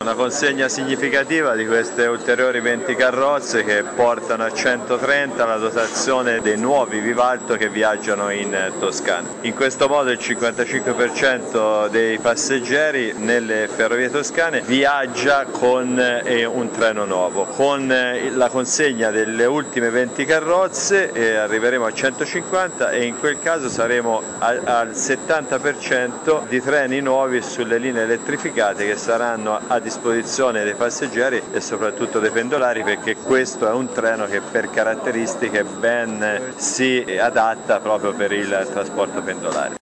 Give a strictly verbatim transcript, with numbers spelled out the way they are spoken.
Una consegna significativa di queste ulteriori venti carrozze che portano a centotrenta la dotazione dei nuovi Vivalto che viaggiano in Toscana. In questo modo il cinquantacinque per cento dei passeggeri nelle ferrovie toscane viaggia con eh, un treno nuovo. Con eh, la consegna delle ultime venti carrozze eh, arriveremo a centocinquanta e in quel caso saremo al, al settanta per cento di treni nuovi sulle linee elettrificate che saranno a disposizione disposizione dei passeggeri e soprattutto dei pendolari, perché questo è un treno che per caratteristiche ben si adatta proprio per il trasporto pendolare.